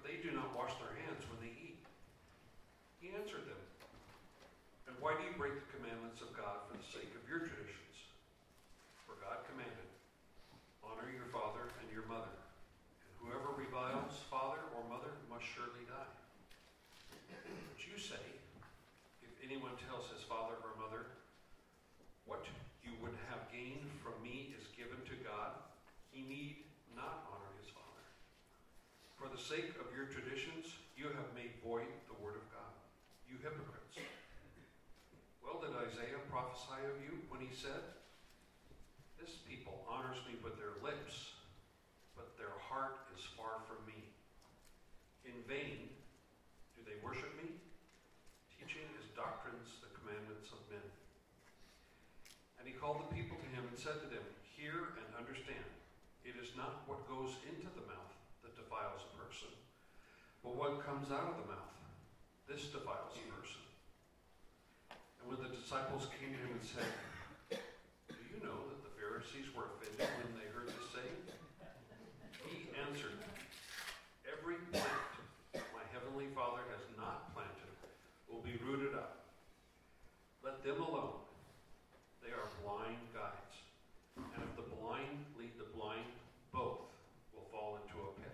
they do not wash their hands when they eat. He answered them, and why do you break the commandments of God for the sake of your traditions? For God commanded, honor your father and your mother, and whoever reviles father or mother must surely die. But you say, if anyone tells his father or mother, what you would have gained from me is given to God, he need not honor his father. For the sake of your traditions, you have made void the word of God, you hypocrites. Well did Isaiah prophesy of you when he said, this people honors me with their lips, but their heart is far from me. In vain do they worship me, teaching as doctrines the commandments of men. And he called the people to him and said to them, hear and understand, it is not what goes into the mouth that defiles a person, but what comes out of the mouth. This defiles a person. And when the disciples came to him and said, do you know that the Pharisees were offended when they heard this saying? He answered, every plant my heavenly Father has not planted will be rooted up. Let them alone. They are blind guides. And if the blind lead the blind, both will fall into a pit.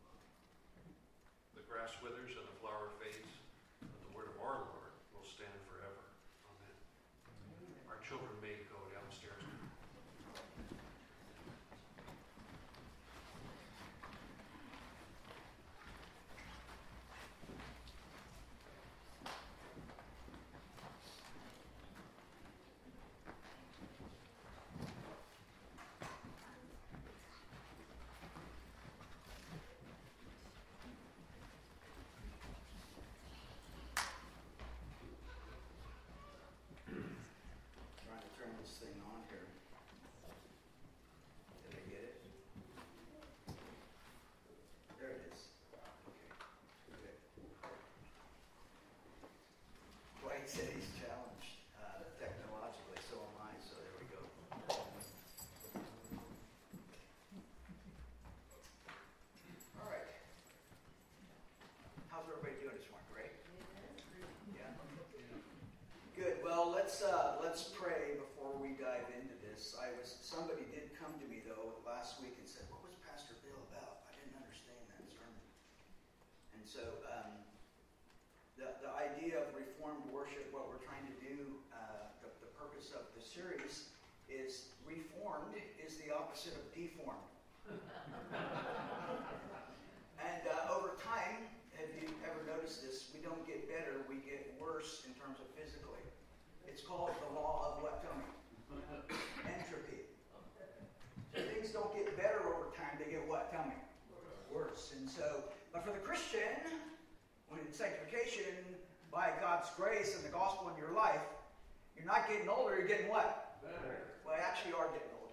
The grass withers and the flower fades, but the word of our Lord will stand forever. Amen. Our children may go downstairs now. Trying to turn this thing on here. Did I get it? There it is. Okay. Good. Dwight said he's challenged technologically, so am I, so there we go. All right. How's everybody doing this morning? Great? Yeah? Good. Well, let's pray before we dive into this. Somebody did come to me though last week and said, "What was Pastor Bill about? I didn't understand that sermon." And so the idea of Reformed worship, what we're trying to do, the purpose of the series is reformed is the opposite of deformed. And over time, have you ever noticed this? We don't get better, we get worse in terms of physically. It's called the law of what, tell me? Entropy. So things don't get better over time, they get what, tell me? Worse. And so, but for the Christian, when it's sanctification, by God's grace and the gospel in your life, you're not getting older, you're getting what? Better. Well, you actually are getting older.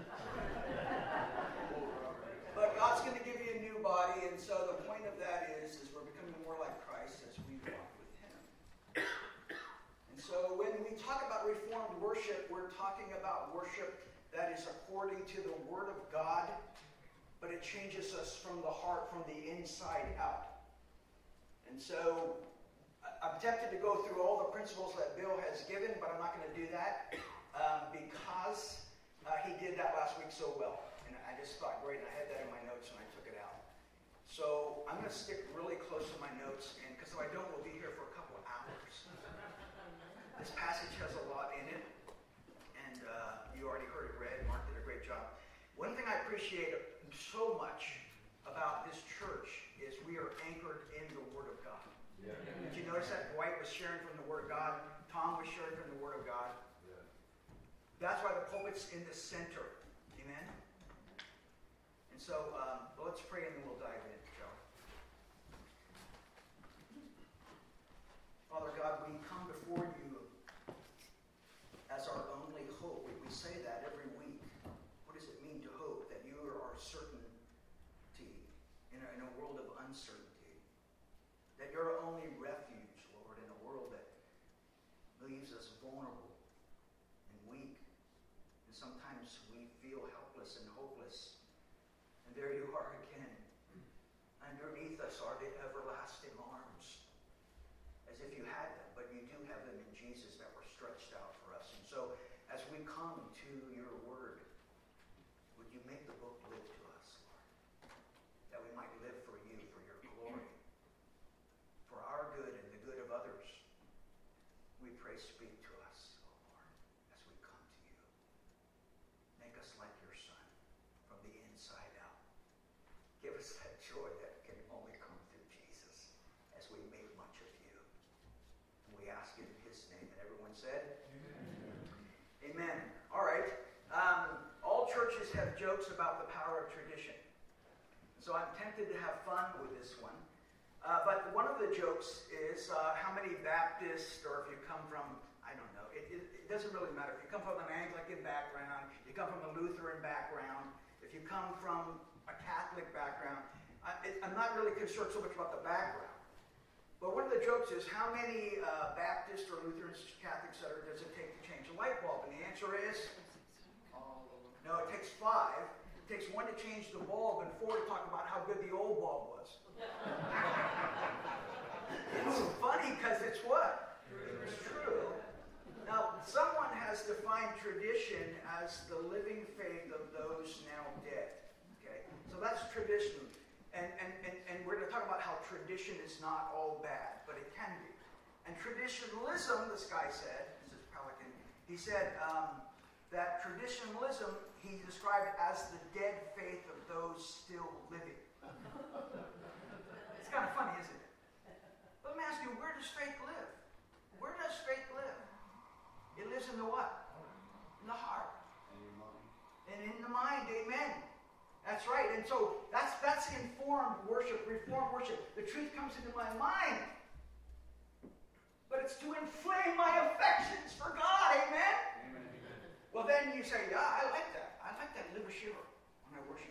But God's going to give you a new body, and so the point of that is we're becoming more like Christ as we walk with Him. And so when we talk about Reformed worship, we're talking about worship that is according to the Word of God, but it changes us from the heart, from the inside out. And so I'm tempted to go through all the principles that Bill has given, but I'm not going to do that because he did that last week so well. And I just thought, great, and I had that in my notes and I took it out. So I'm going to stick really close to my notes, and because if I don't, we'll be here for a couple of hours. This passage has a lot in it, and you already heard it read. Mark did a great job. One thing I appreciate so much about this church is we are anchored in the Word of God. Yeah. Did you notice that Dwight was sharing from the Word of God? Tom was sharing from the Word of God. Yeah. That's why the pulpit's in the center. Amen? And so let's pray and then we'll dive in, shall we? Father God, we come before you as our only hope. We say that every week. What does it mean to hope? That you are our certainty in a world of uncertainty. That you're our only refuge, Lord, in a world that leaves us vulnerable and weak. And sometimes we feel helpless and hopeless. And there you are again, under underneath us are the everlasting arms. As if you had them, but you do have them in Jesus that were stretched out for us. And so, as we come to your word, would you make the book live to us, Lord? That we might live for you, for your glory, for our good and the good of others. We pray, speak to us, O Lord, as we come to you. Make us like your Son from the inside out. Give us that joy that can only come through Jesus as we make much of you. And we ask it in his name. And everyone said? Amen. Amen. All right. All churches have jokes about the power of tradition. So I'm tempted to have fun with this one. But one of the jokes is how many Baptists, or if you come from, I don't know, it doesn't really matter. If you come from an Anglican background, you come from a Lutheran background, if you come from a Catholic background, I'm not really concerned so much about the background. But one of the jokes is how many Baptists or Lutherans, Catholics, etc., does it take to change a light bulb? And the answer is? No, it takes 5. It takes 1 to change the bulb and 4 to talk about how good the old bulb was. It's funny because it's what? It's true. Now, someone has defined tradition as the living faith of those now dead. Okay? So that's tradition. And we're going to talk about how tradition is not all bad, but it can be. And traditionalism, this guy said, this is Pelican, he said that traditionalism, he described as the dead faith of those still living. It's kind of funny, isn't it? But let me ask you, where does faith live? Where does faith live? It lives in the what? In the heart. And in the mind, amen. That's right. And so that's informed worship, reformed worship. The truth comes into my mind. But it's to inflame my affections for God, amen? Amen. Well, then you say, yeah, I like that. I like that liver shiver when I worship.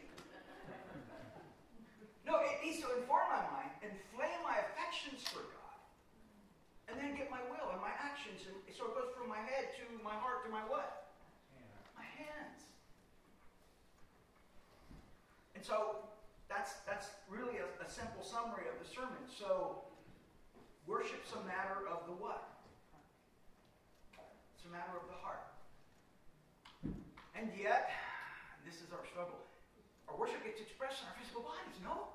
No, it needs to inform my mind, inflame my affections for God, and then get my will and my actions. And so it goes from my head to my heart to my what? My hands. And so that's really a simple summary of the sermon. So worship's a matter of the what? It's a matter of the heart. And yet, this is our struggle, our worship gets expressed in our physical bodies, no?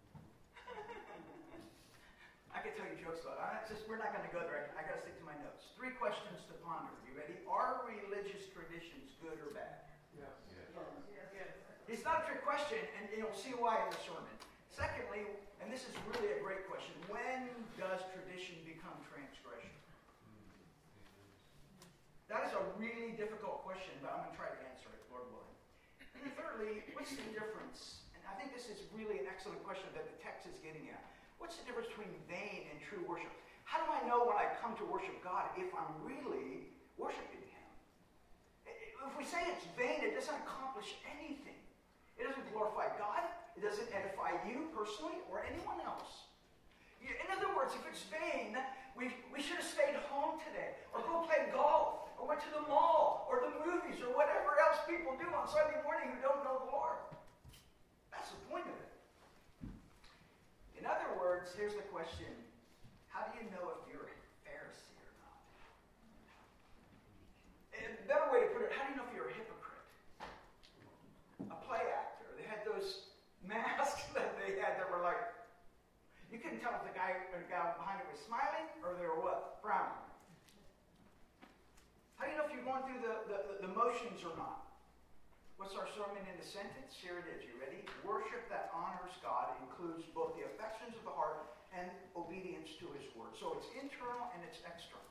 I could tell you jokes about it. We're not going to go there. I got to stick to my notes. 3 questions to ponder. You ready? Are religious traditions good or bad? Yes. It's not a trick question, and you'll see why in the sermon. Secondly, and this is really a great question, when does tradition become transgression? That is a really difficult question, but I'm going to try to answer it, Lord willing. And then thirdly, what's the difference? And I think this is really an excellent question that the text is getting at. What's the difference between vain and true worship? How do I know when I come to worship God if I'm really worshiping Him? If we say it's vain, it doesn't accomplish anything. It doesn't glorify God. It doesn't edify you personally or anyone else. In other words, if it's vain, we should have stayed home today, or go play golf, or went to the mall, or the movies, or whatever else people do on Sunday morning who don't know the Lord. That's the point of it. In other words, here's the question. How do you know if you're a Pharisee or not? And a better way to put it, how do you know if you're a hypocrite? A play actor. They had those masks that they had that were like, you couldn't tell if the guy behind it was smiling or they were what? Frowning. How do you know if you're going through the motions or not? What's our sermon in a sentence? Here it is. You ready? Worship that honors God includes both the affections of the heart and obedience to His word. So it's internal and it's external.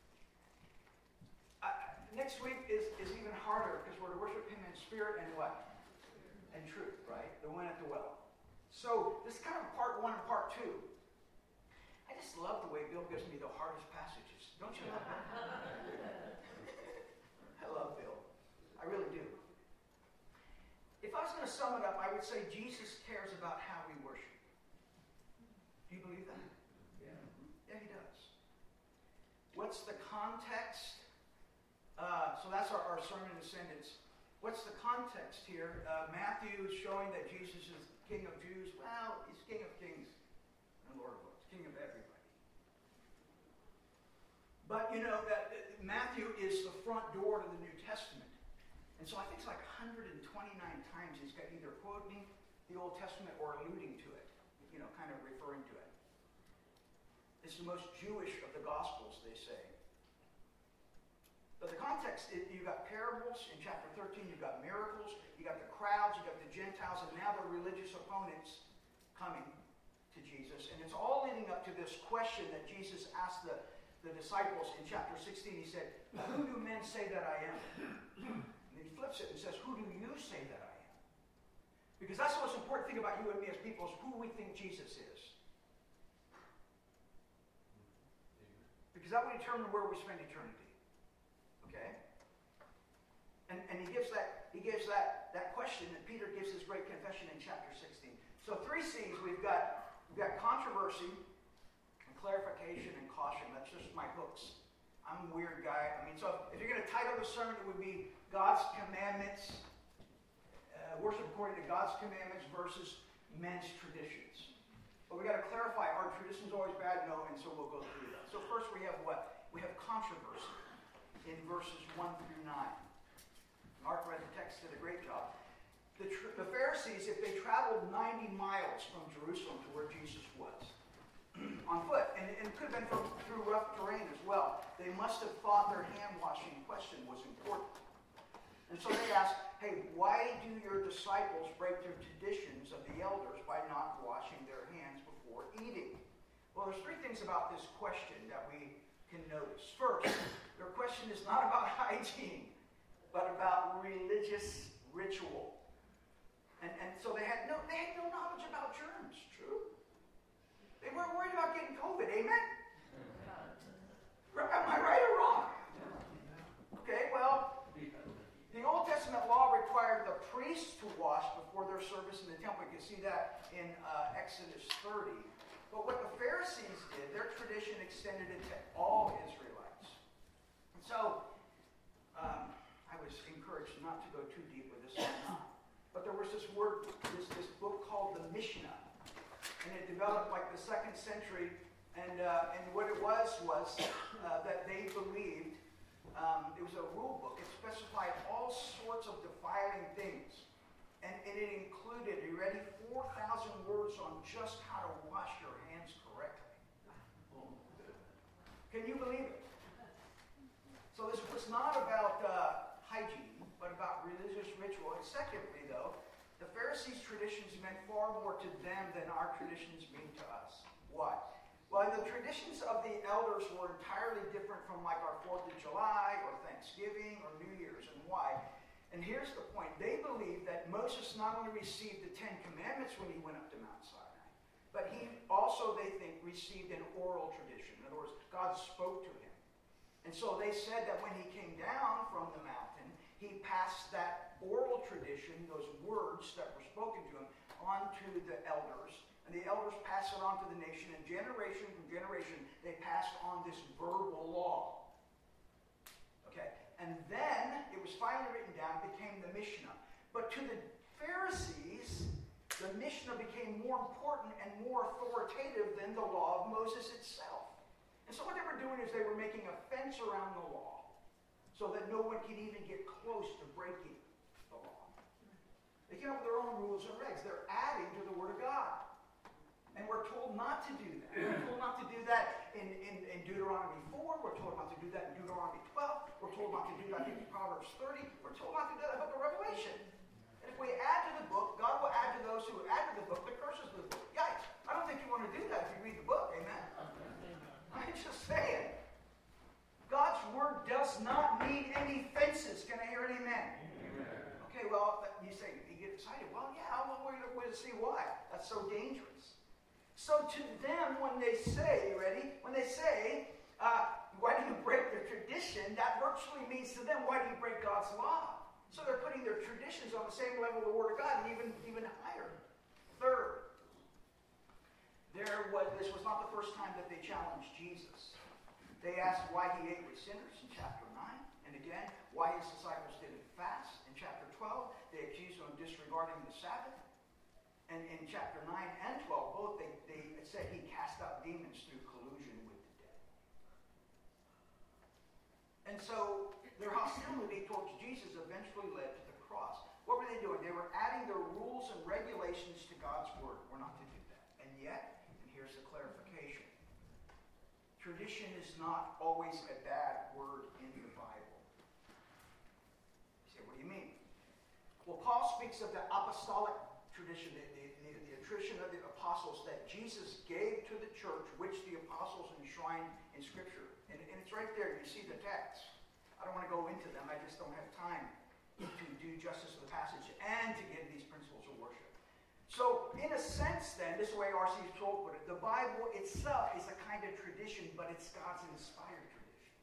Next week is even harder because we're to worship Him in spirit and what? And truth, right? The one at the well. So this is kind of part 1 and part 2. I just love the way Bill gives me the hardest passages. Don't you love that? I love Bill. I really do. If I was going to sum it up, I would say Jesus cares about how we worship. Do you believe that? Yeah. Yeah, He does. What's the context? So that's our sermon in a sentence. What's the context here? Matthew is showing that Jesus King of Jews. Well, he's King of kings and Lord of lords, King of everybody. But you know that Matthew is the front door to the New Testament. And so I think it's like 129 times he's got either quoting the Old Testament or alluding to it, kind of referring to it. It's the most Jewish of the Gospels, they say. But the context, you've got parables in chapter 13, you've got miracles, you've got the crowds, you've got the Gentiles, and now the religious opponents coming to Jesus. And it's all leading up to this question that Jesus asked the disciples in chapter 16. He said, "Who do men say that I am?" And then he flips it and says, "Who do you say that I am?" Because that's the most important thing about you and me as people is who we think Jesus is. Because that will determine where we spend eternity. Okay? And he gives that question, and Peter gives his great confession in chapter 16. So 3 C's, we've got controversy and clarification and caution. That's just my hooks. I'm a weird guy. So if you're going to title the sermon, it would be God's Commandments, worship according to God's commandments versus men's traditions. But we got to clarify, are traditions always bad? No, and so we'll go through that. So first we have what? We have controversy in verses 1 through 9. Mark read the text, did a great job. The Pharisees, if they traveled 90 miles from Jerusalem to where Jesus was, on foot, and it could have been through rough terrain as well, they must have thought their hand-washing question was important. And so they asked, hey, why do your disciples break their traditions of the elders by not washing their hands before eating? Well, there's 3 things about this question that we can notice. First, their question is not about hygiene, but about religious ritual. And so they had no knowledge about germs, true? They weren't worried about getting COVID, amen? Am I right or wrong? Okay, well, the Old Testament law required the priests to wash before their service in the temple. You can see that in Exodus 30. But what the Pharisees did, their tradition extended it to all Israelites. And so, I was encouraged not to go too deep with this one. But there was this book called the Mishnah. And it developed like the 2nd century. And what it was that they believed, it was a rule book. It specified all sorts of defiling things. And it included, you ready, 4,000 words on just how to wash your hands correctly. Can you believe it? So this was not about hygiene, but about religious ritual. And secondly, though, the Pharisees' traditions meant far more to them than our traditions mean to us. Why? Well, the traditions of the elders were entirely different from like our 4th of July or Thanksgiving or New Year's. And why? And here's the point. They believed that Moses not only received the 10 Commandments when he went up to Mount Sinai, but he also, they think, received an oral tradition. In other words, God spoke to him. And so they said that when he came down from the mountain, he passed that oral tradition, those words that were spoken to him, on to the elders. And the elders passed it on to the nation, and generation from generation, they passed on this verbal law. Okay, and then it was finally written down, became the Mishnah. But to the Pharisees, the Mishnah became more important and more authoritative than the law of Moses itself. And so what they were doing is they were making a fence around the law so that no one could even get close to breaking the law. They came up with their own rules and regs. They're adding to the Word of God. And we're told not to do that. We're told not to do that in Deuteronomy 4. We're told not to do that in Deuteronomy 12. We're told not to do that in Proverbs 30. We're told not to do that in the book of Revelation. And if we add to the book, God will add to those who add to the book the curses of the book. Yikes. I don't think you want to do that if you read the book. Amen? I'm just saying. God's Word does not need any fences. Can I hear an amen? Okay, well, you say, you get excited. Well, yeah, well, we're going to see why. That's so dangerous. So to them, when they say, you ready? When they say, why do you break the tradition? That virtually means to them, why do you break God's law? So they're putting their traditions on the same level of the Word of God, and even higher. Third, this was not the first time that they challenged Jesus. They asked why he ate with sinners in chapter 9. And again, why his disciples didn't fast in chapter 12. They accused him of disregarding the Sabbath. And in chapter 9 and 12, both, it said he cast out demons through collusion with the dead. And so their hostility towards Jesus eventually led to the cross. What were they doing? They were adding their rules and regulations to God's word. We're not to do that. And yet, and here's the clarification, tradition is not always a bad word in the Bible. You say, what do you mean? Well, Paul speaks of the apostolic tradition, the tradition of the apostles that Jesus gave to the church, which the apostles enshrined in Scripture. And it's right there. You see the text. I don't want to go into them. I just don't have time to do justice to the passage and to give these principles of worship. So, in a sense, then, this is the way R.C. Sproul put it, the Bible itself is a kind of tradition, but it's God's inspired tradition.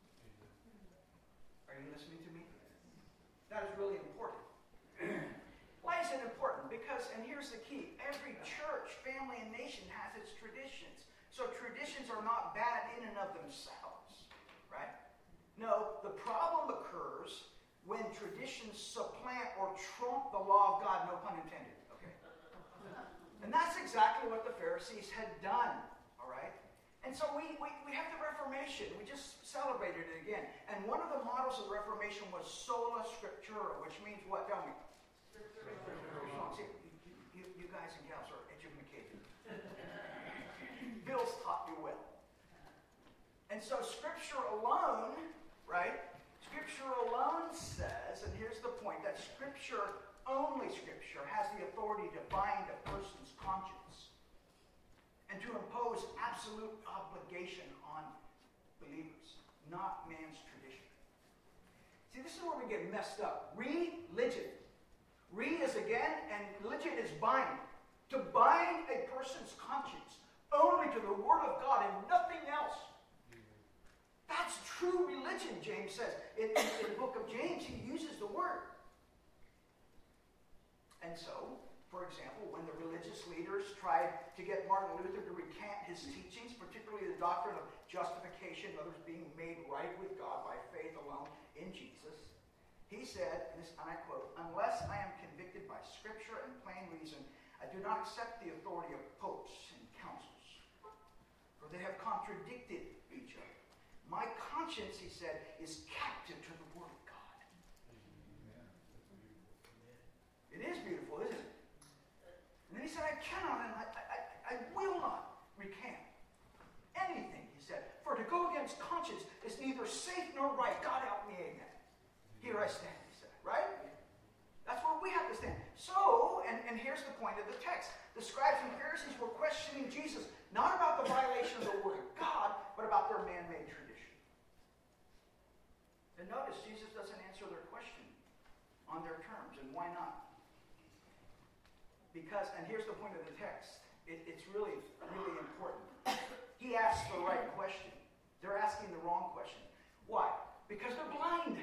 Are you listening to me? That is really important. Why is it important? Because, and here's the key, every church, family, and nation has its traditions. So traditions are not bad in and of themselves, right? No, the problem occurs when traditions supplant or trump the law of God, no pun intended, okay? And that's exactly what the Pharisees had done, all right? And so we have the Reformation. We just celebrated it again. And one of the models of the Reformation was sola scriptura, which means what? Tell me. See, you guys and gals are educated. Bill's taught you well. And so Scripture alone, right? Scripture alone says, and here's the point, that Scripture, only Scripture, has the authority to bind a person's conscience and to impose absolute obligation on believers, not man's tradition. See, this is where we get messed up. Religion. Re is again, and religion is bind. To bind a person's conscience only to the Word of God and nothing else. That's true religion, James says. In the book of James, he uses the word. And so, for example, when the religious leaders tried to get Martin Luther to recant his teachings, particularly the doctrine of justification, others being made right with God by faith alone in Jesus, he said, and I quote, "Unless I am convicted by Scripture and plain reason, I do not accept the authority of popes and councils, for they have contradicted each other. My conscience," he said, "is captive to the Word of God." It is beautiful, isn't it? And then he said, "I cannot and I will not recant anything," he said, "for to go against conscience is neither safe nor right. God help me, amen. Here I stand," he said, right? That's where we have to stand. So, and here's the point of the text. The scribes and Pharisees were questioning Jesus, not about the violation of the Word of God, but about their man-made tradition. And notice, Jesus doesn't answer their question on their terms. And why not? Because, and here's the point of the text. It's really, really important. He asks the right question. They're asking the wrong question. Why? Because they're blind.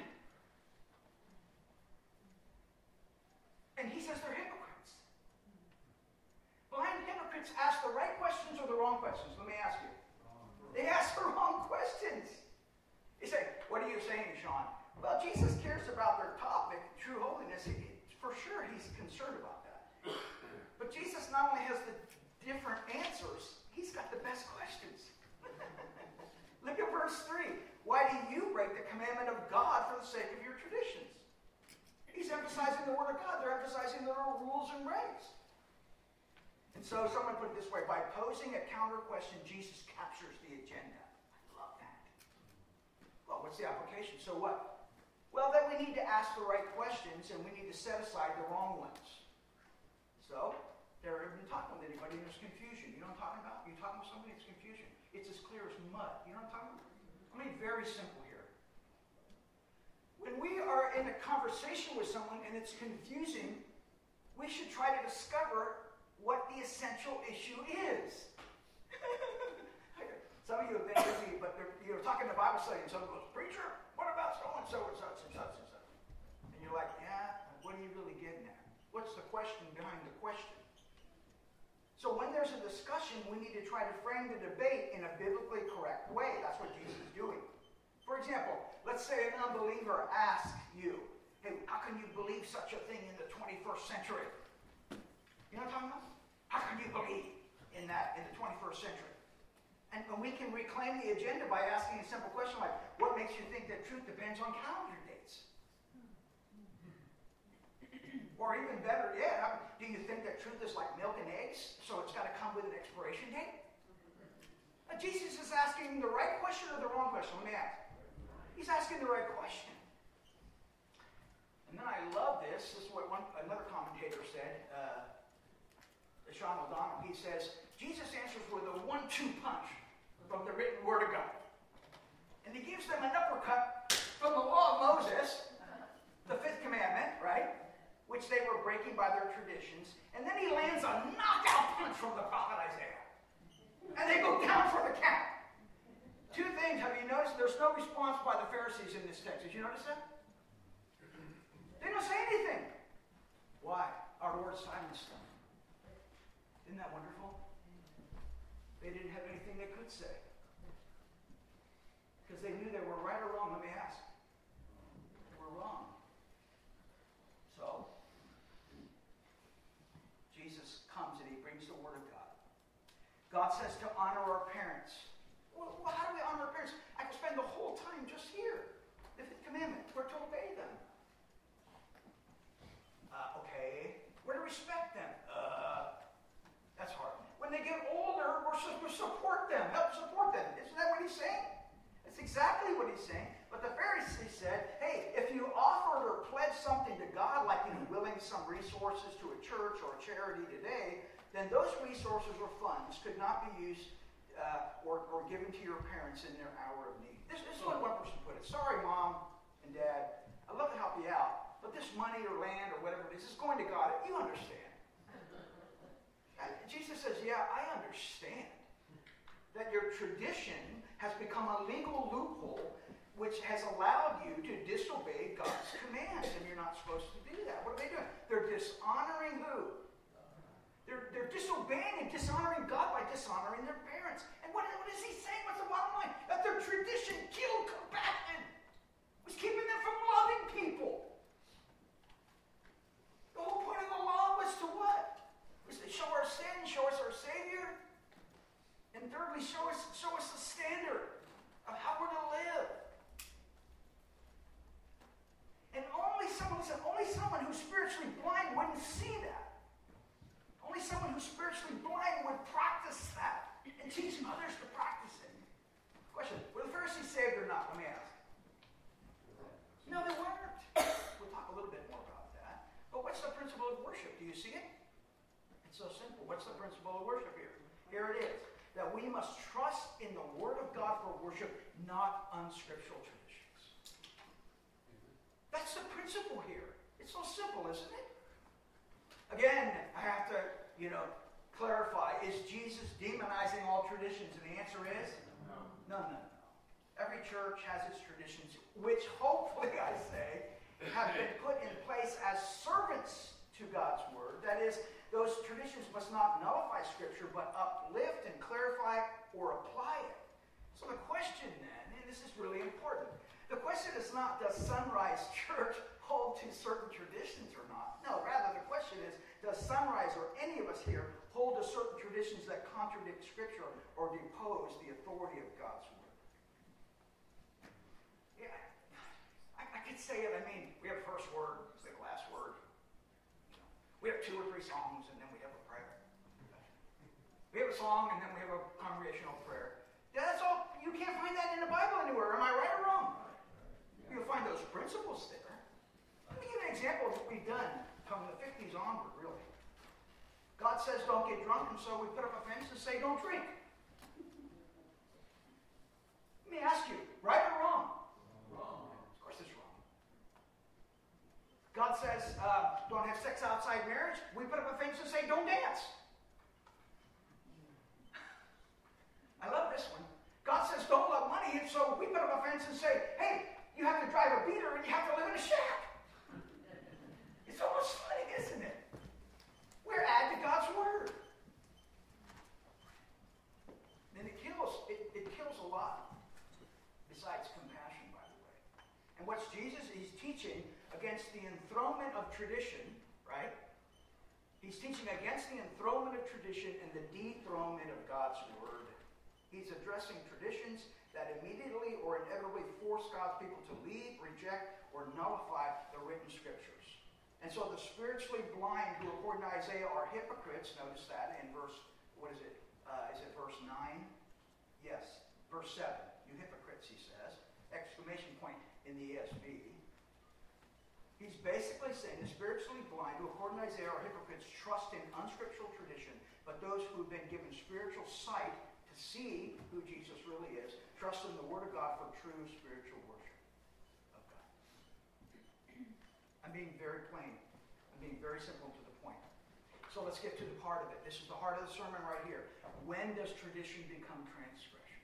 And he says they're hypocrites. Blind hypocrites ask the right questions or the wrong questions. Let me ask you. They ask the wrong questions. You say, "What are you saying, Sean?" Well, Jesus cares about their topic, true holiness. For sure, he's concerned about that. But Jesus not only has the different answers, he's got the best questions. Look at verse 3. "Why do you break the commandment of God for the sake of your traditions?" He's emphasizing the Word of God. They're emphasizing their rules and regs. And so someone put it this way. By posing a counter question, Jesus captures the agenda. I love that. Well, what's the application? So what? Well, that we need to ask the right questions and we need to set aside the wrong ones. So, they're even talking with anybody and there's confusion. You know what I'm talking about? You're talking with somebody, it's confusion. It's as clear as mud. You know what I'm talking about? I mean, very simple here. When we are in a conversation with someone and it's confusing, we should try to discover what the essential issue is. Some of you have been with me, but you're talking to Bible study and someone goes, "Preacher, what about so-and-so and such and such and such?" And you're like, "Yeah, what are you really getting at? What's the question behind the question?" So when there's a discussion, we need to try to frame the debate in a biblically correct way. That's what Jesus is doing. For example, let's say an unbeliever asks you, "Hey, how can you believe such a thing in the 21st century?" You know what I'm talking about? can you believe in that in the 21st century? And we can reclaim the agenda by asking a simple question like, what makes you think that truth depends on calendar dates? Or even better yet, do you think that truth is like milk and eggs, so it's got to come with an expiration date? Jesus is asking the right question or the wrong question? Let me ask. He's asking the right question. And then I love this. This is what another commentator said, Sean O'Donnell. He says, Jesus answers with a 1-2 punch from the written word of God. And he gives them an uppercut from the law of Moses, the 5th commandment, right? Which they were breaking by their traditions. And then he lands a knockout punch from the prophet Isaiah. And they go down for the count. 2 things. Have you noticed? There's no response by the Pharisees in this text. Did you notice that? They don't say anything. Why? Our Lord silenced them. Isn't that wonderful? They didn't have anything they could say. Because they knew they were right or wrong. Let me ask. They were wrong. So, Jesus comes and he brings the word of God. God says to honor our parents. Well, how do we honor our parents? I can spend the whole time just here. The 5th commandment. We're to obey them. Okay. We're to respect them. That's hard. When they get older, we're supposed to support them. Help support them. Isn't that what he's saying? That's exactly what he's saying. But the Pharisees said, hey, if you offered or pledged something to God, like willing some resources to a church or a charity today, then those resources or funds could not be used or given to your parents in their hour of need. This is what one person put it. Sorry, Mom and Dad, I'd love to help you out, but this money or land or whatever it is going to God. You understand. Jesus says, yeah, I understand that your tradition has become a legal loophole which has allowed you to disobey God's commands, and you're not supposed to do that. What are they doing? They're dishonoring who? They're disobeying and dishonoring God by dishonoring their parents. And what is he saying? What's the bottom line? That their tradition killed compassion. It was keeping them from loving people. The whole point of the law was to what? Was to show our sin, show us our Savior, and thirdly, show us the standard of how we're to live. And only someone who's spiritually blind wouldn't see that. Only someone who's spiritually blind would practice that and teach others to practice it. Question, were the Pharisees saved or not? Let me ask. No, they weren't. We'll talk a little bit more about that. But what's the principle of worship? Do you see it? It's so simple. What's the principle of worship here? Here it is. That we must trust in the Word of God for worship, not unscriptural traditions. That's the principle here. It's so simple, isn't it? Again, I have to, clarify. Is Jesus demonizing all traditions? And the answer is no. Every church has its traditions, which hopefully, I say, have been put in place as servants to God's Word. That is, those traditions must not nullify Scripture, but uplift and clarify or apply it. So the question then, and this is really important, the question is not, does Sunrise Church hold to certain traditions or not? No, rather the question is, does Sunrise or any of us here hold to certain traditions that contradict Scripture or depose the authority of God's Word? Yeah, I could say it. We have first word, say the last word. We have 2 or 3 songs, and then we have a prayer. We have a song, and then we have a congregational prayer. That's all. You can't find that in the Bible anywhere. Am I right or wrong? You'll find those principles there. Let me give an example of what we've done from the 50s onward, really. God says don't get drunk, and so we put up a fence and say don't drink. Let me ask you, right or wrong? Wrong. Of course it's wrong. God says don't have sex outside marriage. We put up a fence and say don't dance. I love this one. God says don't love money, and so we put up a fence and say, hey, you have to drive a beater and you have to live in a shack. It's almost funny, isn't it? We're add to God's Word. And it kills a lot. Besides compassion, by the way. And what's Jesus? He's teaching against the enthronement of tradition, right? He's teaching against the enthronement of tradition and the dethronement of God's word. He's addressing traditions that immediately or inevitably force God's people to leave, reject, or nullify the written scriptures. And so the spiritually blind who, according to Isaiah, are hypocrites, notice that in verse, is it verse 9? Yes, verse 7. You hypocrites, he says. Exclamation point in the ESV. He's basically saying the spiritually blind who, according to Isaiah, are hypocrites, trust in unscriptural tradition, but those who've been given spiritual sight to see who Jesus really is, trust in the Word of God for true spiritual worship of God. I'm being very plain. I'm being very simple to the point. So let's get to the heart of it. This is the heart of the sermon right here. When does tradition become transgression?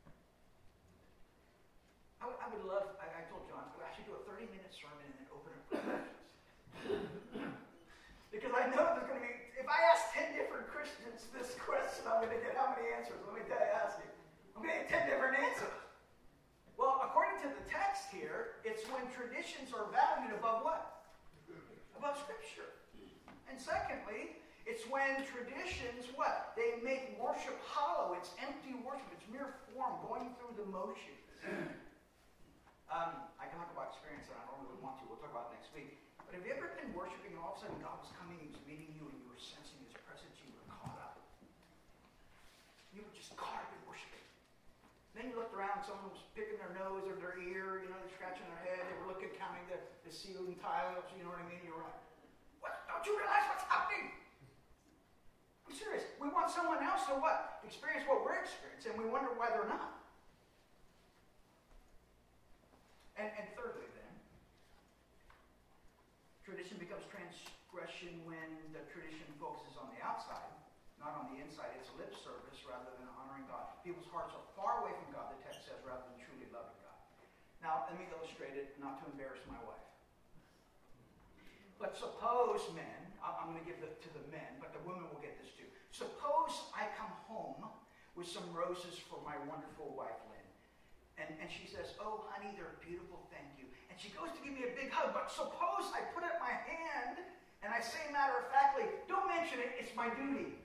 I would love, I told John, I should do a 30-minute sermon and then open it for questions. Because I know there's going to be, if I ask 10 different Christians this question, I'm going to get how many answers? Let me ask you. I'm going to get 10 different answers. Well, according to the text here, it's when traditions are valued above what? Above Scripture. And secondly, it's when traditions, what? They make worship hollow. It's empty worship. It's mere form, going through the motions. I can talk about experience that I don't really want to. We'll talk about it next week. But have you ever been worshiping and all of a sudden God was coming, He was meeting you, and you were sensing His presence, you were caught up. You were just caught up in worshiping. Then you looked around, someone was picking their nose or their ear, they're scratching their head, they were looking, counting the ceiling tiles, you know what I mean? You were like, what? Don't you realize what's happening? I'm serious. We want someone else to what? Experience what we're experiencing, and we wonder why they're not. And thirdly, then, tradition becomes transgression when the tradition focuses on the outside, not on the inside. It's lip service rather than honoring God. People's hearts are far away from God, the text says, rather than truly loving God. Now, let me illustrate it, not to embarrass my wife. But suppose men, I'm going to give it to the men, but the women will get this too. Suppose I come home with some roses for my wonderful wife, Lynn. And she says, oh, honey, they're beautiful, thank you. And she goes to give me a big hug, but suppose I put up my hand and I say matter-of-factly, don't mention it, it's my duty.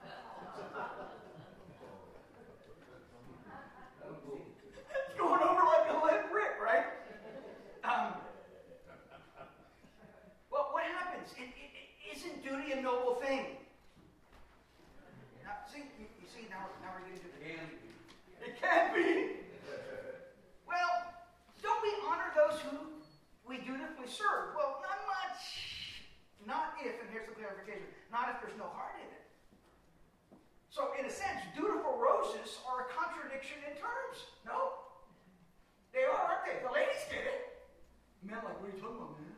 It's going over like a lead brick, right? Well, what happens? Isn't duty a noble thing? Now, see, you see, now we're getting to the end. It can be. Well, don't we honor those who we dutifully serve? Well, not much. Not if, and here's the clarification, not if there's no heart in it. So, in a sense, dutiful roses are a contradiction in terms. No? They are, aren't they? The ladies did it. Men like, what are you talking about, man?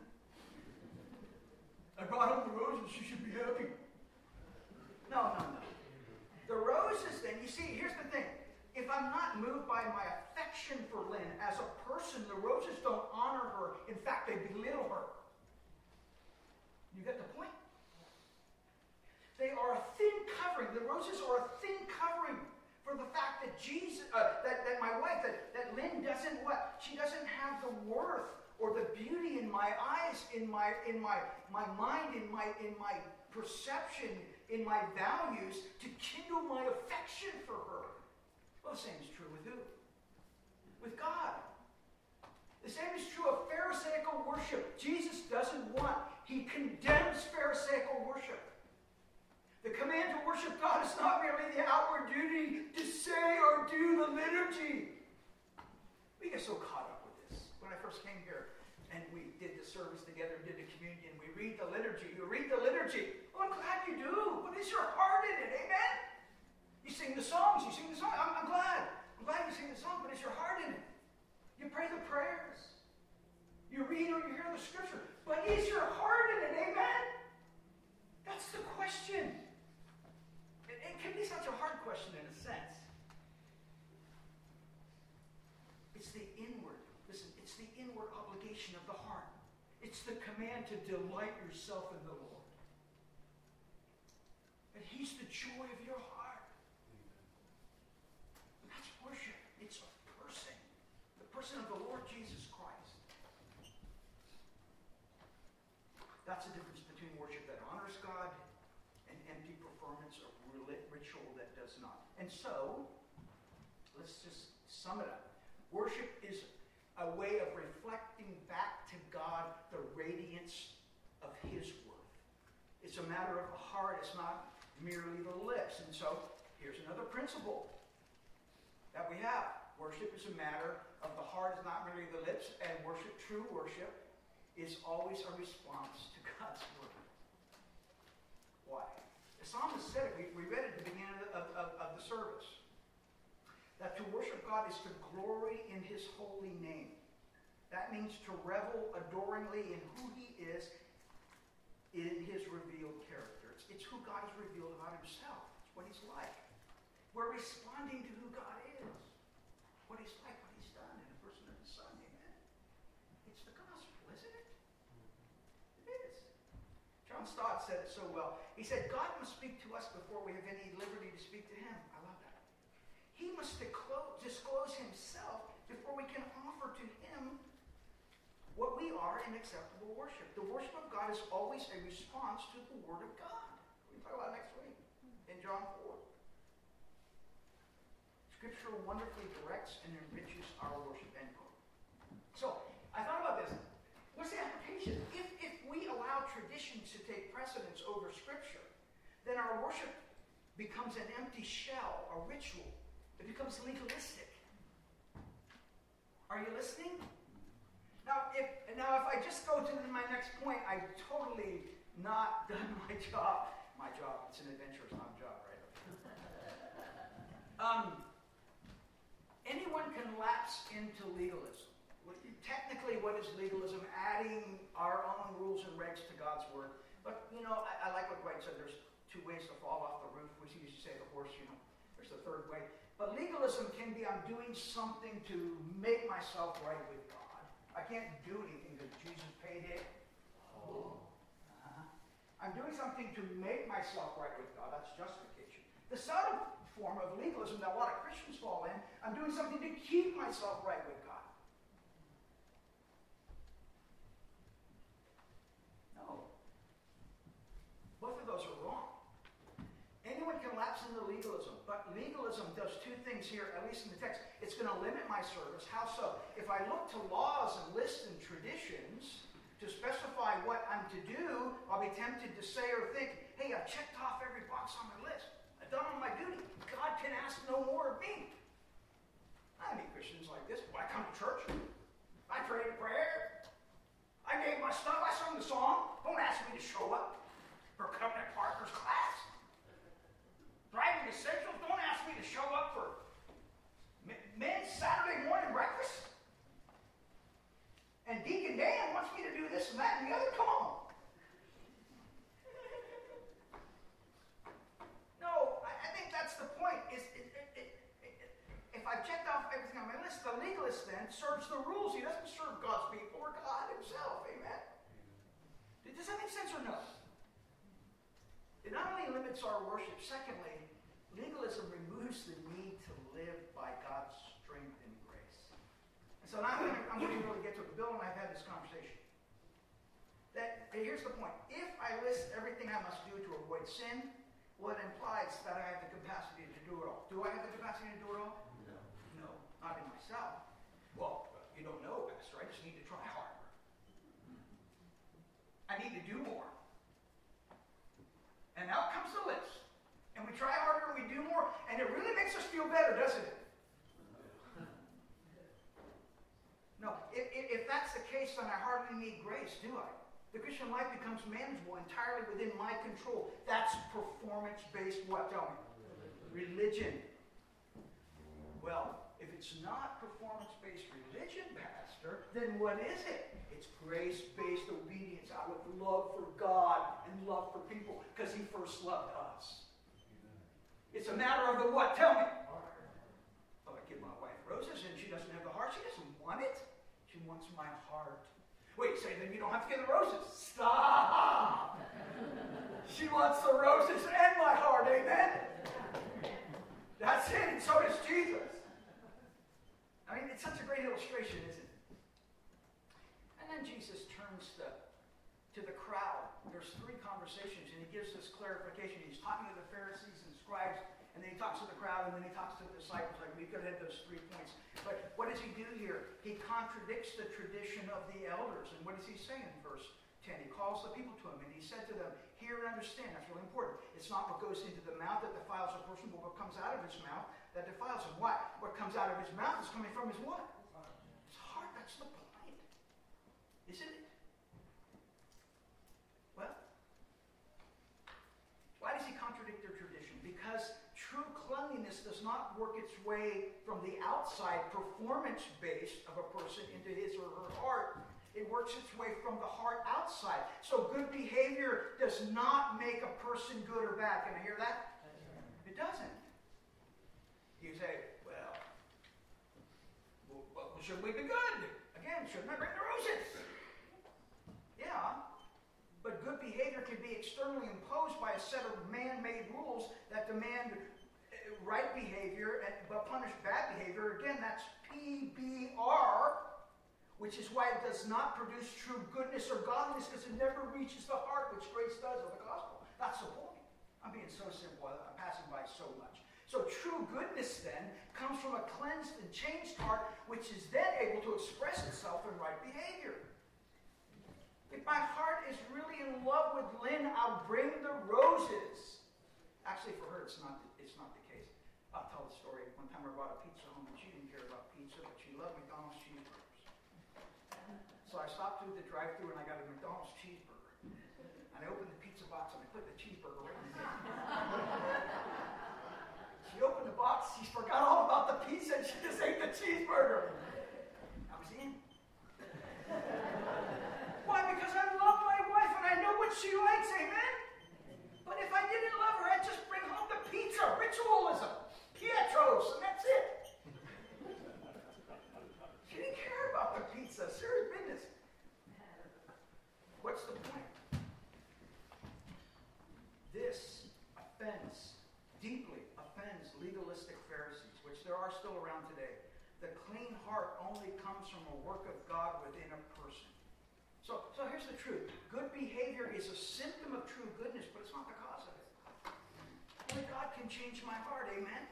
I brought home the roses, you should be happy. No. The roses, then, you see, here's the thing. If I'm not moved by my affection for Lynn as a person, the roses don't honor her. In fact, they belittle her. You get the point? They are a thin covering. The roses are a thin covering for the fact that Jesus, that my wife, that Lynn doesn't what? She doesn't have the worth or the beauty in my eyes, in my mind, in my perception, in my values to kindle my affection for her. Well, the same is true with who? With God. The same is true of Pharisaical worship. Jesus doesn't want, He condemns Pharisaical worship. The command to worship God is not merely the outward duty to say or do the liturgy. We get so caught up with this. When I first came here and we did the service together, did the communion, we read the liturgy. You read the liturgy. Well, I'm glad you do. But is your heart in it? Amen? You sing the songs. I'm glad. I'm glad you sing the song, but is your heart in it? You pray the prayers. You read or you hear the scripture. But is your heart in it? Amen? That's the question. It can be such a hard question in a sense. It's the inward. Listen, it's the inward obligation of the heart. It's the command to delight yourself in the Lord. And He's the joy of your heart. That's worship. It's a person. The person of the Lord Jesus Christ. That's the difference between worship that honors God does not. And so, let's just sum it up. Worship is a way of reflecting back to God the radiance of His worth. It's a matter of the heart. It's not merely the lips. And so, here's another principle that we have. Worship is a matter of the heart, it's not merely the lips, and worship, true worship, is always a response to God's word. Why? The psalmist said it, we read it at the beginning of the service, that to worship God is to glory in His holy name. That means to revel adoringly in who He is, in His revealed character. It's who God has revealed about Himself. It's what He's like. We're responding to who God is. What He's like, what He's done in the person of His Son. Amen. It's the gospel, isn't it? It is. John Stott said it so well. He said, God must speak to us before we have any liberty to speak to Him. I love that. He must disclose Himself before we can offer to Him what we are in acceptable worship. The worship of God is always a response to the Word of God. We can talk about it next week in John 4. Scripture wonderfully directs and enriches our worship, end quote. So, I thought about this. What's the application? If we allow tradition to take precedence over Scripture, then our worship becomes an empty shell, a ritual. It becomes legalistic. Are you listening? Now, if I just go to my next point, I've totally not done my job. My job, it's an adventure, it's not a job, right? Anyone can lapse into legalism. Technically, what is legalism? Adding our own rules and regs to God's word. But, I like what Dwight said. There's two ways to fall off the roof. We used to say the horse, there's the third way. But legalism can be I'm doing something to make myself right with God. I can't do anything because Jesus paid it. I'm doing something to make myself right with God. That's justification. The subtle form of legalism that a lot of Christians fall in, I'm doing something to keep myself right with God. No. Both of those are wrong. Anyone can lapse into legalism, but legalism does two things here, at least in the text. It's going to limit my service. How so? If I look to laws and lists and traditions to specify what I'm to do, I'll be tempted to say or think, hey, I've checked off every box on my list. I've done all my duty. God can ask no more of me. I meet Christians like this. When I come to church, I prayed a prayer. I gave my stuff. I sung the song. Don't ask me to show up for Covenant Partners class. Driving essentials. Don't ask me to show up for men's Saturday morning breakfast. And Deacon Dan wants me to do this and that and the other. Come on. No, I think that's the point. If I've checked off everything on my list, the legalist then serves the rules. He doesn't serve God's people or God Himself. Amen? Does that make sense or no? It not only limits our worship, secondly, legalism removes the need to live by God's strength and grace. And so now I'm going to really get to it. Bill and I have had this conversation. Here's the point. If I list everything I must do to avoid sin, well, it implies that I have the capacity to do it all. Do I have the capacity to do it all? No, not in myself. Well, you don't know, Pastor. I just need to try harder. I need to do more. And out comes the list. And we try harder and we do more, and it really makes us feel better, doesn't it? No, if that's the case, then I hardly need grace, do I? The Christian life becomes manageable entirely within my control. That's performance-based what? Tell me. Religion. Well, if it's not performance-based religion, Pastor, then what is it? It's grace-based obedience out of love for God and love for people, because He first loved us. It's a matter of the what? Tell me. Oh, I give my wife roses and she doesn't have the heart. She doesn't want it. She wants my heart. Wait, say then you don't have to give the roses. Stop! She wants the roses and my heart. Amen? That's it. And so does Jesus. I mean, it's such a great illustration, isn't it? And then Jesus turns to the crowd. There's three conversations, and He gives this clarification. He's talking to the Pharisees and scribes, And then he talks to the crowd, and then he talks to the disciples. Like, we could have had those 3 points. But what does he do here? He contradicts the tradition of the elders. And what does he say in verse 10? He calls the people to him, and he said to them, hear and understand. That's really important. It's not what goes into the mouth that defiles a person, but what comes out of his mouth that defiles him. Why? What comes out of his mouth is coming from his what? His heart. That's the point. Isn't it? Well, why does he contradict their tradition? Because true cleanliness does not work its way from the outside, performance-based of a person into his or her heart. It works its way from the heart outside. So good behavior does not make a person good or bad. Can I hear that? It doesn't. You say, well, should we be good? Again, shouldn't I bring the roses? Yeah. But good behavior can be externally imposed by a set of man-made rules that demand right behavior but punish bad behavior. Again, that's PBR, which is why it does not produce true goodness or godliness, because it never reaches the heart, which grace does of the gospel. That's the point. I'm being so simple. I'm passing by so much. So true goodness then comes from a cleansed and changed heart, which is then able to express itself in right behavior. If my heart is really in love with Lynn, I'll bring the roses. Actually, for her, it's not the case. I'll tell the story. One time I brought a pizza home, and she didn't care about pizza, but she loved McDonald's cheeseburgers. So I stopped through the drive-thru, and I got a McDonald's cheeseburger. And I opened the pizza box, and I put the cheeseburger right in there. She opened the box, she forgot all about the pizza, and she just ate the cheeseburger. I was in. Why? Because I love my wife and I know what she likes, amen? But if I didn't love her, I'd just bring home the pizza, ritualism, Pietro's, and that's it. She didn't care about the pizza, serious business. What's the point? This deeply offends legalistic Pharisees, which there are still around today. The clean heart only comes from a work of God within a person. So here's the truth. Good behavior is a symptom of true goodness, but it's not the cause of it. Only God can change my heart, amen?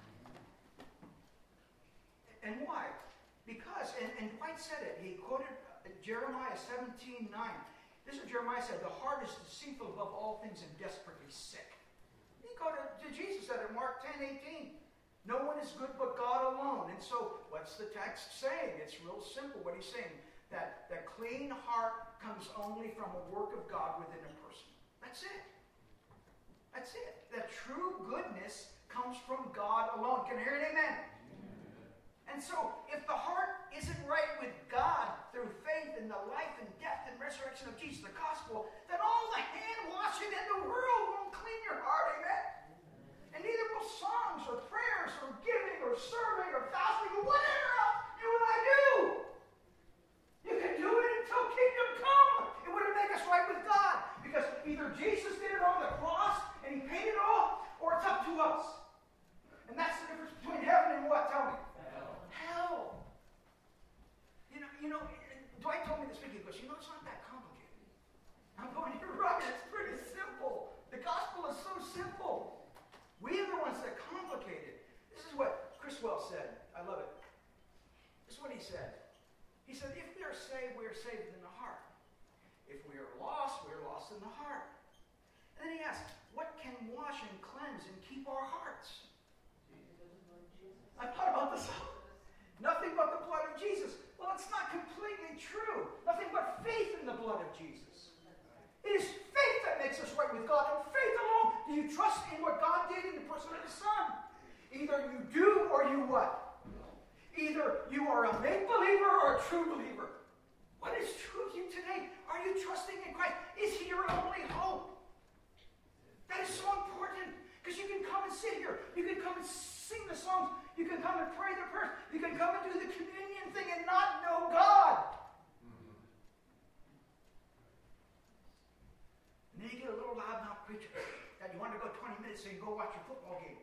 And why? Because, and Dwight said it, he quoted Jeremiah 17:9. This is what Jeremiah said, the heart is deceitful above all things and desperately sick. He quoted Jesus said in Mark 10:18. No one is good but God alone. And so, what's the text saying? It's real simple what he's saying. That the clean heart comes only from a work of God within a person. That's it. That's it. That true goodness comes from God alone. Can you hear it? Amen? And so, if the heart isn't right with God through faith in the life and death and resurrection of Jesus, the gospel, then all the hand washing in the world won't clean your heart. Amen? And neither will songs or prayers or giving or serving or fasting or whatever else you and I do. You can do it until kingdom come. It wouldn't make us right with God. Because either Jesus did it on the cross and he paid it all, or it's up to us. And that's the difference between heaven and what? Tell me. Hell. You know, Dwight told me this week, he goes, it's not that complicated. I'm going, you're right, it's pretty simple. The gospel is so simple. We are the ones that complicate it. This is what Criswell said. I love it. This is what he said. He said, if we are saved in the heart. If we are lost in the heart. And then he asked, what can wash and cleanse and keep our hearts? I thought about this. Nothing but the blood of Jesus. Well, it's not completely true. Nothing but faith in the blood of Jesus. It is faith that makes us right with God, and faith alone. Do you trust in what God did in the person of His Son? Either you do or you what? Either you are a make-believer or a true believer. What is true of you today? Are you trusting in Christ? Is He your only hope? That is so important, because you can come and sit here. You can come and sing the songs. You can come and pray the prayers. You can come and do the communion thing and not know God. And then you get a little loudmouth preacher that you want to go 20 minutes so you can go watch a football game.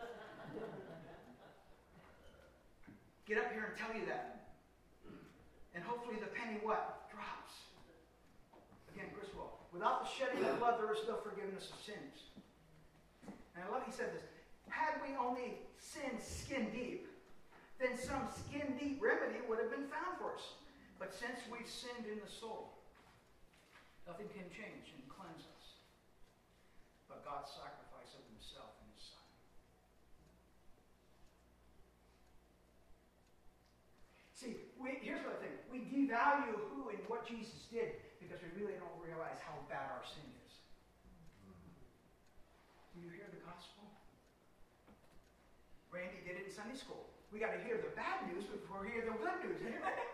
Get up here and tell you that. And hopefully the penny what? Drops. Again, Griswold. Without the shedding of blood, there is no forgiveness of sins. And I love he said this. had we only sinned skin deep, then some skin deep remedy would have been found for us. But since we've sinned in the soul, nothing can change and cleanse us but God's sacrifice of himself and his Son. See, here's what I think. We devalue who and what Jesus did because we really don't realize how bad our sin is. Do you hear the gospel? Randy did it in Sunday school. We got to hear the bad news before we hear the good news.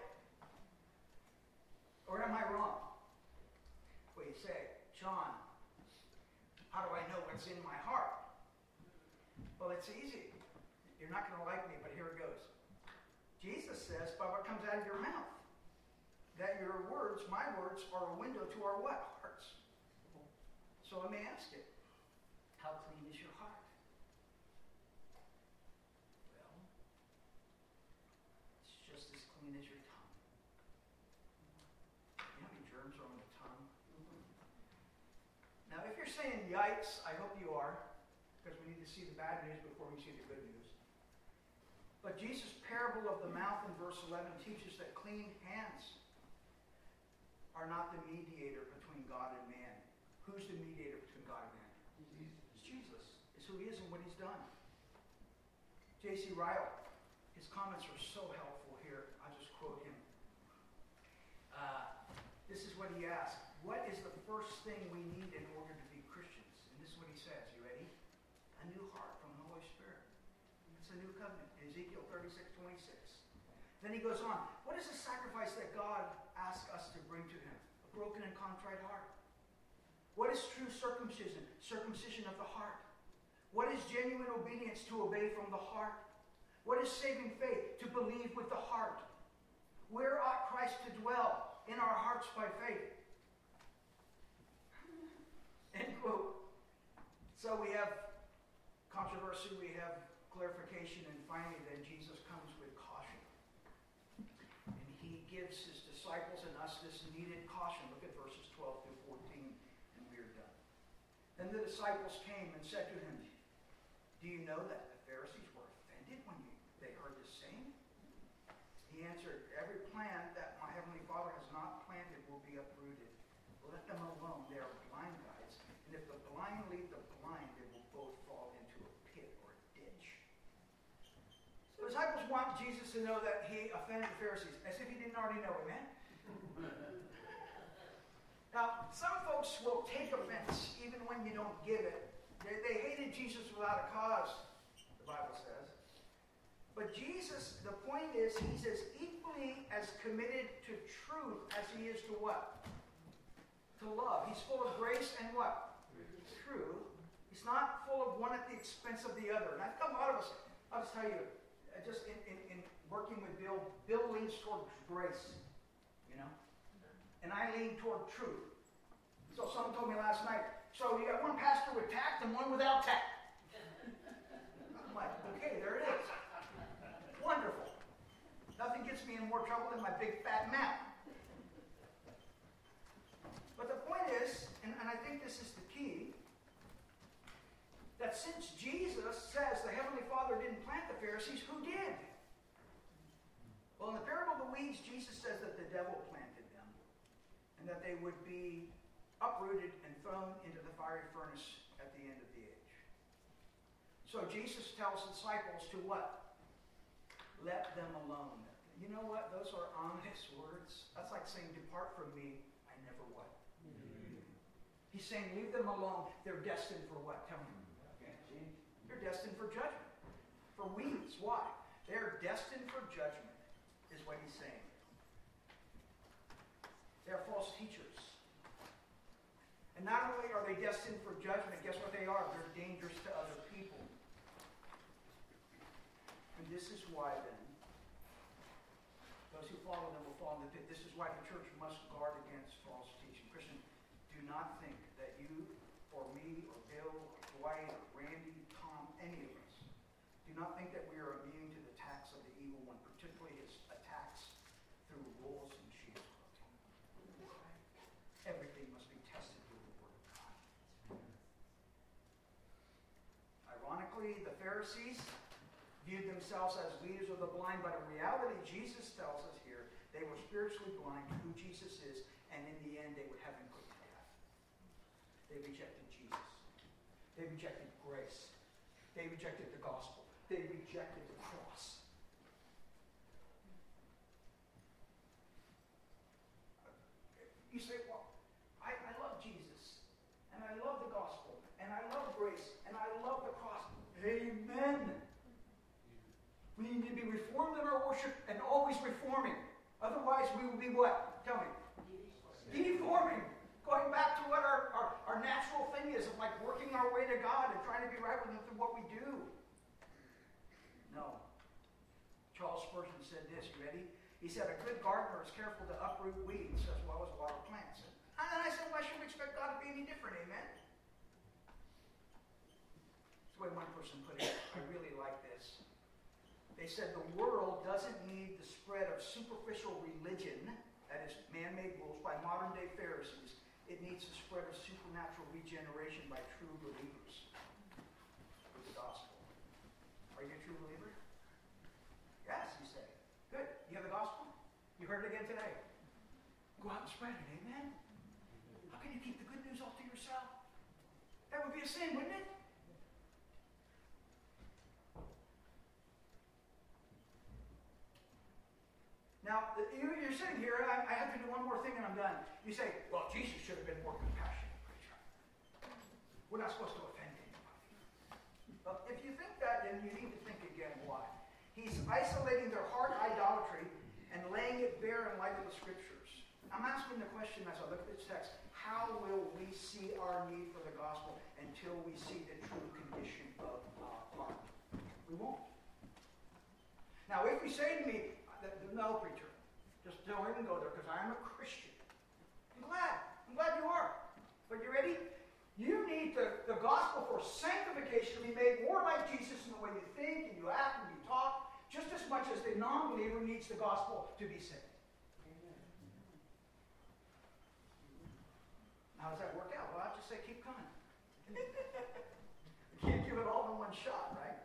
Or am I wrong? Well, you say, John, how do I know what's in my heart? Well, it's easy. You're not going to like me, but here it goes. Jesus says, by what comes out of your mouth, that your words, my words, are a window to our what? Hearts. So let me ask you, how clean is your heart? Well, it's just as clean as your tongue. You know how many germs are on the tongue? Now, if you're saying yikes, I hope you are, because we need to see the bad news before we see the good news. But Jesus' parable of the mouth in verse 11 teaches that clean hands are not the mediator between God and man. Who's the mediator between God and man? It's Jesus. It's who he is and what he's done. J.C. Ryle, his comments are so helpful here. I'll just quote him. This is what he asked. What is the first thing we need in order to be Christians? And this is what he says. You ready? A new heart from the Holy Spirit. It's a new covenant. Ezekiel 36:26. Then he goes on. What is the sacrifice that God asks us to bring to him? A broken and contrite heart. What is true circumcision? Circumcision of the heart. What is genuine obedience? To obey from the heart. What is saving faith? To believe with the heart. Where ought Christ to dwell? In our hearts by faith. End quote. So we have controversy, we have clarification, and finally then Jesus comes with caution. And he gives his disciples and us this needed caution. Look at verses 12 through 14, and we are done. Then the disciples came and said to him, do you know that the Pharisees were offended when they heard this saying? He answered, every plant that my heavenly Father has not planted will be uprooted. Let them alone. They are blind guides. And if the blind lead the blind, they will both fall into a pit or a ditch. So the disciples want Jesus to know that he offended the Pharisees, as if he didn't already know. Amen? Now, some folks will take offense even when you don't give it. They hated Jesus without a cause, the Bible says. But Jesus, the point is, he's as equally as committed to truth as he is to what? To love. He's full of grace and what? Truth. He's not full of one at the expense of the other. And I think a lot of us, I'll just tell you, just in working with Bill leans toward grace, you know? And I lean toward truth. So someone told me last night, so you got one pastor with tact and one without tact. I'm like, okay, there it is. Wonderful. Nothing gets me in more trouble than my big fat mouth. But the point is, and I think this is the key, that since Jesus says the Heavenly Father didn't plant the Pharisees, who did? Well, in the parable of the weeds, Jesus says that the devil planted them, and that they would be uprooted and thrown into the fiery furnace at the end of the age. So Jesus tells the disciples to what? Let them alone. You know what? Those are honest words. That's like saying, depart from me, I never what? He's saying, leave them alone. They're destined for what? Tell me. They're destined for judgment. For weeds. Why? They're destined for judgment, is what he's saying. They're false teachers. And not only are they destined for judgment, guess what they are? They're dangerous to other people. And this is why then, those who follow them will fall in the pit. This is why the church must guard against false teaching. Christian, do not think that you or me or Bill or Dwight or Randy, Tom, any of us, do not think that we are immune to the attacks of the evil one, particularly his attacks through wolves and sheep's clothing. Everything must be tested with the Word of God. Ironically, Ironically, the Pharisees viewed themselves as leaders of the blind, but in reality, Jesus tells us here, they were spiritually blind to who Jesus is, and in the end, they would have him put to death. They rejected Jesus. They rejected grace. They rejected the gospel. They rejected the cross. You say, well, I love Jesus, and I love the gospel, and I love grace, and I love the cross. Amen. We need to be reformed in our worship and always reforming. Otherwise, we will be what? Tell me. Deforming. Going back to what our natural thing is, of like working our way to God and trying to be right with Him through what we do. No. Charles Spurgeon said this, you ready? He said, a good gardener is careful to uproot weeds as well as water plants. And I said, why should we expect God to be any different? Amen? That's the way one person put it. I really like this. They said the world doesn't need the spread of superficial religion, that is man-made rules, by modern-day Pharisees. It needs the spread of supernatural regeneration by true believers with the gospel. Are you a true believer? Yes, you say. Good. You have the gospel? You heard it again today. Go out and spread it, amen? How can you keep the good news all to yourself? That would be a sin, wouldn't it? Now, you're sitting here, I have to do one more thing and I'm done. You say, well, Jesus should have been more compassionate, preacher. We're not supposed to offend anybody. Well, if you think that, then you need to think again why. He's isolating their heart idolatry and laying it bare in light of the Scriptures. I'm asking the question as I look at this text, how will we see our need for the gospel until we see the true condition of our heart? We won't. Now, if you say to me, no, preacher, just don't even go there because I'm a Christian. I'm glad you are. But you ready? You need the gospel for sanctification to be made more like Jesus in the way you think and you act and you talk, just as much as the non-believer needs the gospel to be saved. How does that work out? Well, I'll just say keep coming. You can't give it all in one shot, right?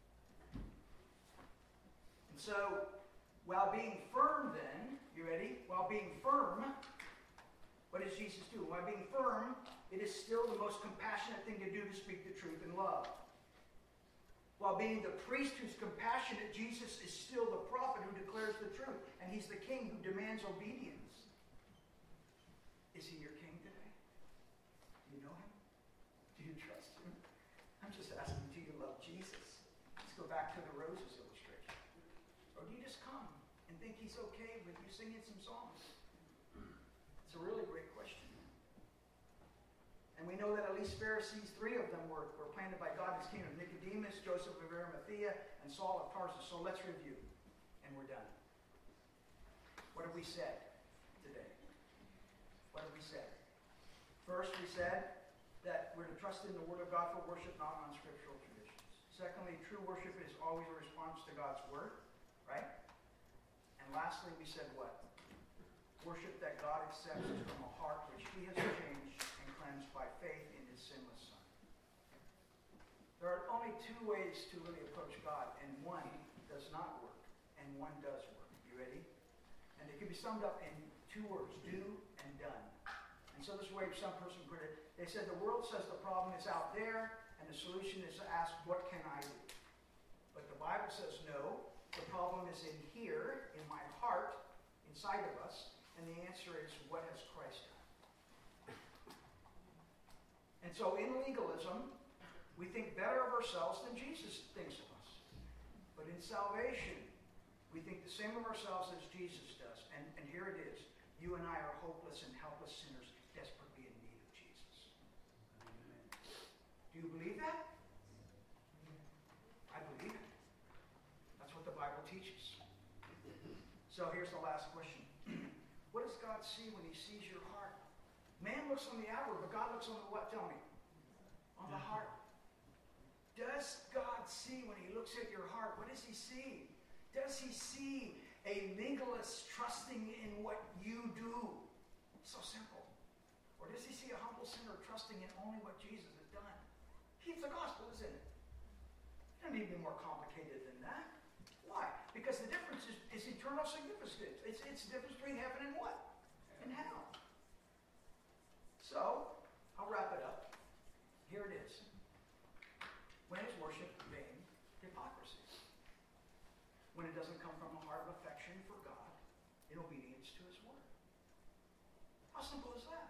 And so, while being firm then, you ready? While being firm, what does Jesus do? While being firm, it is still the most compassionate thing to do to speak the truth in love. While being the priest who's compassionate, Jesus is still the prophet who declares the truth. And he's the king who demands obedience. Is he your king today? Do you know him? Do you trust him? I'm just asking, do you love Jesus? Let's go back to the roses illustration. Or do you just come and think he's okay with you singing some songs? It's a really great question. And we know that at least Pharisees, 3 of them were planted by God in his kingdom. Nicodemus, Joseph of Arimathea, and Saul of Tarsus. So let's review. And we're done. What have we said today? What have we said? First, we said that we're to trust in the Word of God for worship, not on scriptural traditions. Secondly, true worship is always a response to God's Word. Right? And lastly, we said what? Worship that God accepts is from a heart which he has changed and cleansed by faith in his sinless Son. There are only 2 ways to really approach God, and one does not work, and one does work. You ready? And it can be summed up in 2 words, do and done. And so this way some person put it, they said the world says the problem is out there, and the solution is to ask, what can I do? But the Bible says no. The problem is in here, in my heart, inside of us, and the answer is, what has Christ done? And so in legalism, we think better of ourselves than Jesus thinks of us. But in salvation, we think the same of ourselves as Jesus does. And here it is. You and I are hopeless and helpless sinners, desperately in need of Jesus. Amen. Do you believe that? I believe it. That's what the Bible teaches. So here's the last question. What does God see when he sees your heart? Man looks on the outward, but God looks on the what? Tell me. On the heart. Does God see when he looks at your heart? What does he see? Does he see a legalist trusting in what you do? So simple. Or does he see a humble sinner trusting in only what Jesus has done? It's the gospel, isn't it? It doesn't need to be more complicated than that. Why? Because the difference is eternal significance. It's the difference between heaven and what? And hell. So, I'll wrap it up. Here it is. When is worship vain? Hypocrisy. When it doesn't come from a heart of affection for God in obedience to His Word. How simple is that?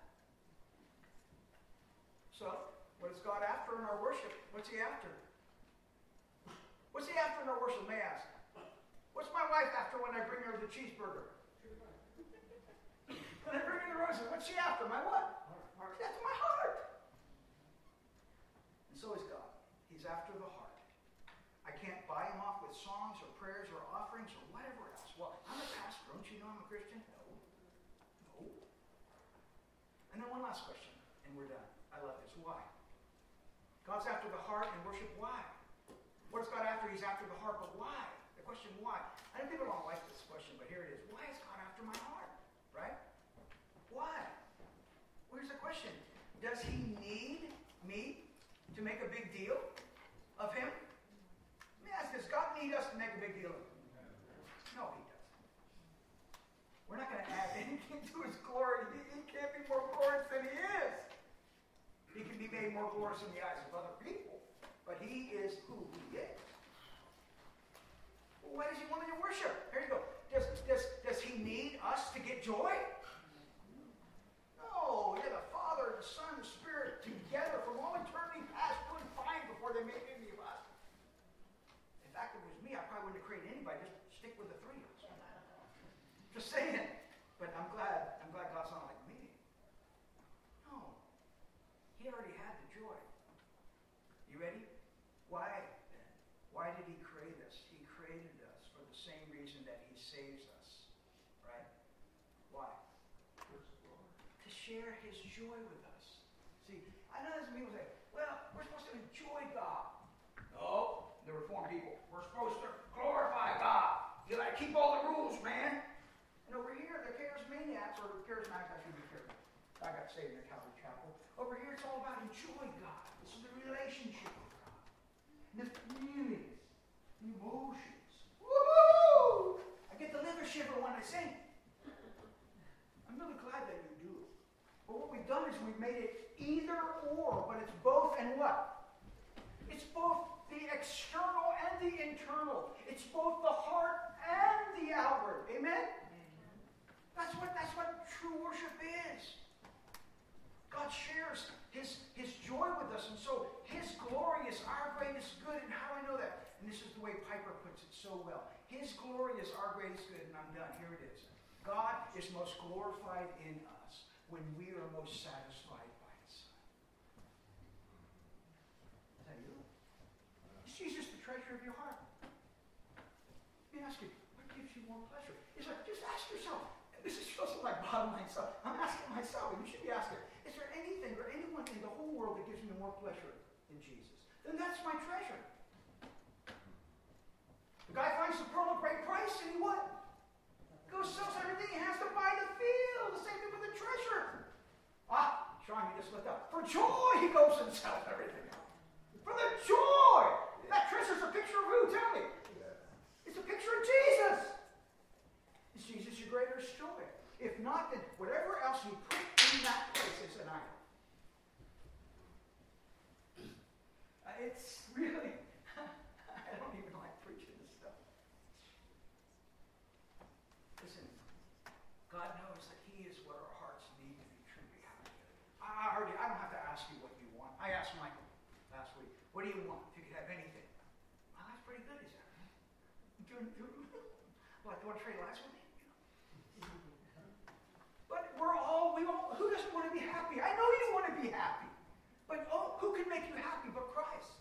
So, what is God after in our worship? What's He after? What's He after in our worship, may I ask? What's my wife after when I bring her the cheeseburger? When I bring her the roses, what's she after? My what? Heart. That's my heart. And so is God. He's after the heart. I can't buy Him off with songs or prayers or offerings or whatever else. Well, I'm a pastor. Don't you know I'm a Christian? No. And then one last question, and we're done. I love this. Why? God's after the heart and worship. Why? What is God after? He's after the heart, but why? The question, why? I know people don't like this question, but here it is. Why is God after my heart? Right? Why? Well, here's the question. Does He need me to make a big deal of Him? Let me ask, does God need us to make a big deal of Him? No, He doesn't. We're not going to add anything to His glory. He can't be more glorious than He is. He can be made more glorious in the eyes of other people, but He is who He is. Well, why does He want to worship? Here you go. Does He need us to get joy? No. Yeah, the Father, the Son, the Spirit together from all eternity past doing fine before they made any of us. In fact, if it was me, I probably wouldn't have created anybody. Just stick with the three of us. Just saying. But I'm glad God's not like me. No. He already had the joy. You ready? Why then? Why did He create us? He created us for the same reason that He saves us. Right? Why? To share His joy with us. See, I know there's people say, well, we're supposed to enjoy God. No, the Reformed people, we're supposed to glorify God. You gotta keep all the rules, man. And over here, the charismaniacs, or charismatics, I should be careful. I got saved in the Calvary Chapel. Over here, it's all about enjoy God. This is the relationship with God. And the feelings, the emotions. Woo! I get the liver shiver when I sing. I'm really glad that you do. But what we've done is we've made it either or, but it's both and what? It's both the external and the internal. It's both the heart and the outward. Amen? That's what true worship is. God shares His joy with us, and so His glory is our greatest good. And how do I know that? And this is the way Piper puts it so well. His glory is our greatest good, and I'm done. Here it is. God is most glorified in us when we are most satisfied by His Son. Is that you? Is Jesus the treasure of your heart? Let me ask you, what gives you more pleasure? It's like, just ask yourself. This is supposed to be like bottom line stuff. I'm asking myself, and you should be asking, is there anything or anyone in the whole world that gives me more pleasure than Jesus? Then that's my treasure. The guy finds the pearl of great price, and he what? Goes, sells everything he has to buy the field. The same thing with the treasure. Ah, Sean, you just looked up. For joy, he goes and sells everything. For the joy. That treasure's a picture of who? Tell me. It's a picture of Jesus. Is Jesus your greatest joy? If not, then whatever else you put in that place is an idol. It's really, I don't even like preaching this stuff. Listen, God knows that He is what our hearts need to be truly happy. I don't have to ask you what you want. I asked Michael last week, what do you want if you could have anything? Well, that's pretty good, he said. What, do you want to trade lives with me? But who doesn't want to be happy? I know you want to be happy. But who can make you happy but Christ?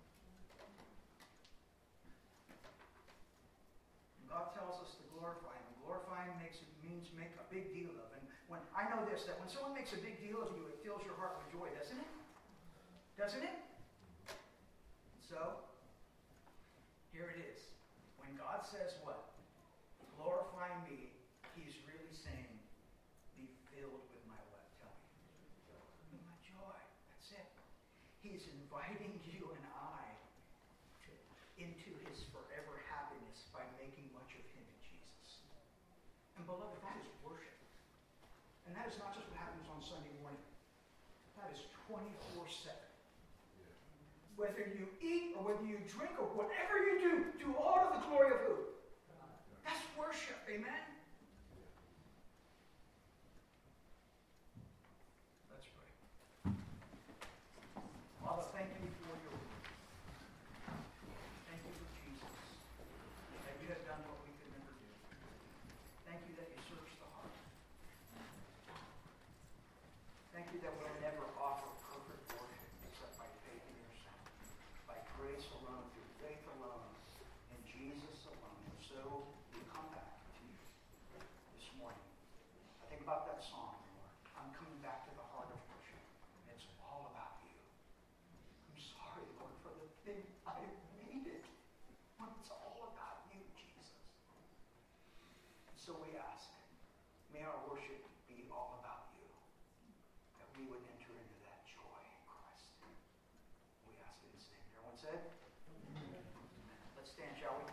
And God tells us to glorify Him. Glorifying means make a big deal of. And when I know this, that when someone makes a big deal of you, it fills your heart with joy, doesn't it? Doesn't it? So, here it is. When God says what? Glorify me, He's really saying, be filled with my what? Tell me. With my joy. That's it. He's inviting you and I to beloved, that is worship. And that is not just what happens on Sunday morning. That is 24/7. Whether you eat or whether you drink or whatever you do all to the glory of who? That's worship. Amen? Let's pray. Father, thank you for your word. Thank you for Jesus, that you have done what we could never do. Thank you that you search the heart. Thank you that we'll never offer perfect worship except by faith in your Son, by grace alone, through faith alone, in Jesus alone. And so we come back to you this morning. I think about that song, Lord. I'm coming back to the heart of worship. It's all about you. I'm sorry, Lord, for the thing I made it. When it's all about you, Jesus. So we ask, may our worship be all about you, that we would enter into that joy in Christ. We ask it in His name. Everyone said? Let's stand, shall we?